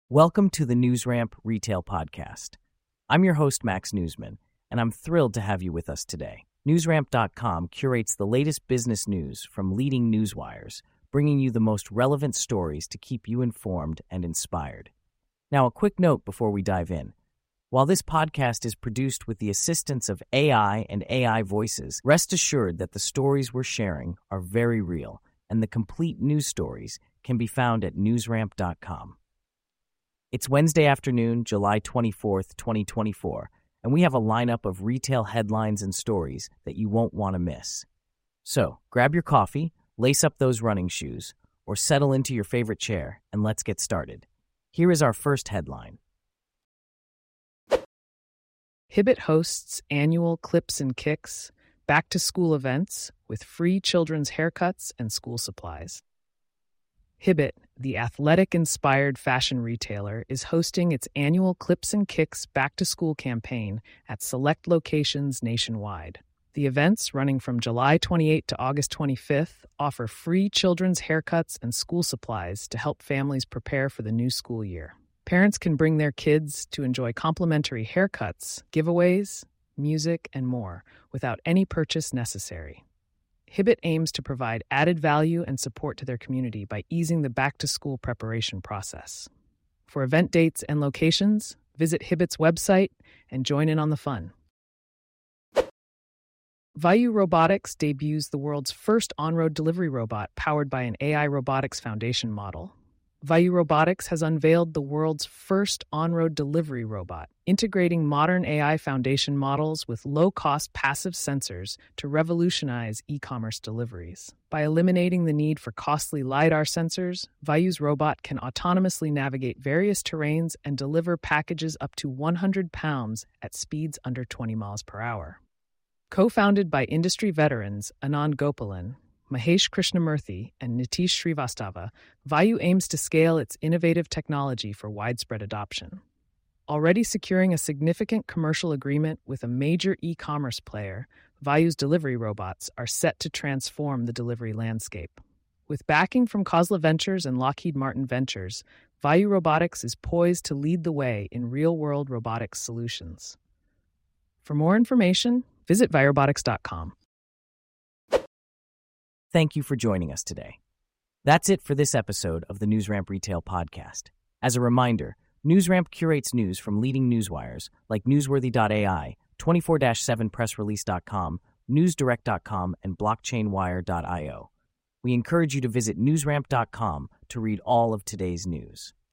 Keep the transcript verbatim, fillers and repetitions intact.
Welcome to the NewsRamp Retail Podcast. I'm your host, Max Newsman, and I'm thrilled to have you with us today. NewsRamp dot com curates the latest business news from leading newswires, bringing you the most relevant stories to keep you informed and inspired. Now, a quick note before we dive in. While this podcast is produced with the assistance of A I and A I voices, rest assured that the stories we're sharing are very real, and the complete news stories can be found at NewsRamp dot com. It's Wednesday afternoon, July twenty-fourth, twenty twenty-four, and we have a lineup of retail headlines and stories that you won't want to miss. So, grab your coffee, lace up those running shoes, or settle into your favorite chair, and let's get started. Here is our first headline. Hibbett hosts annual Clips and Kicks back-to-school events with free children's haircuts and school supplies. Hibbett, the athletic-inspired fashion retailer, is hosting its annual Clips and Kicks back-to-school campaign at select locations nationwide. The events, running from July twenty-eighth to August twenty-fifth, offer free children's haircuts and school supplies to help families prepare for the new school year. Parents can bring their kids to enjoy complimentary haircuts, giveaways, music, and more without any purchase necessary. Hibbett aims to provide added value and support to their community by easing the back-to-school preparation process. For event dates and locations, visit Hibbett's website and join in on the fun. Vayu Robotics debuts the world's first on-road delivery robot powered by an A I robotics foundation model. Vayu Robotics has unveiled the world's first on-road delivery robot, integrating modern A I foundation models with low-cost passive sensors to revolutionize e-commerce deliveries. By eliminating the need for costly LiDAR sensors, Vayu's robot can autonomously navigate various terrains and deliver packages up to one hundred pounds at speeds under twenty miles per hour. Co-founded by industry veterans Anand Gopalan, Mahesh Krishnamurthy, and Nitish Srivastava, Vayu aims to scale its innovative technology for widespread adoption. Already securing a significant commercial agreement with a major e-commerce player, Vayu's delivery robots are set to transform the delivery landscape. With backing from Khosla Ventures and Lockheed Martin Ventures, Vayu Robotics is poised to lead the way in real-world robotics solutions. For more information, visit vayu robotics dot com. Thank you for joining us today. That's it for this episode of the NewsRamp Retail Podcast. As a reminder, NewsRamp curates news from leading newswires like newsworthy dot A I, twenty-four seven press release dot com, newsdirect dot com, and blockchain wire dot io. We encourage you to visit newsramp dot com to read all of today's news.